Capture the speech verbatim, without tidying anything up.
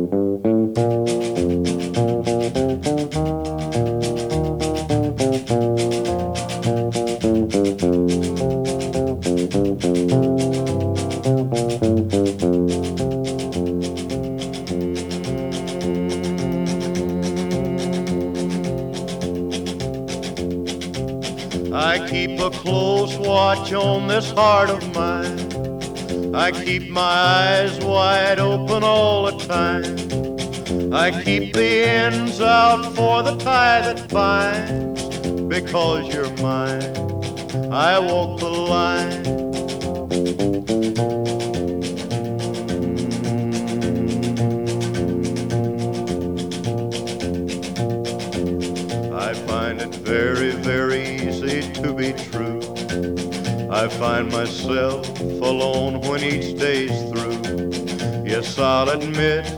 I keep a close watch on this heart of mine. I keep my eyes wide open all the time. I keep the ends out for the tie that binds. Because you're mine, I walk the line. I find it very, very easy to be true. I find myself alone when each day's through. Yes, I'll admit